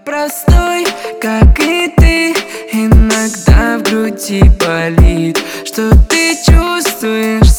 простой, как и ты. Иногда в груди болит, что ты чувствуешь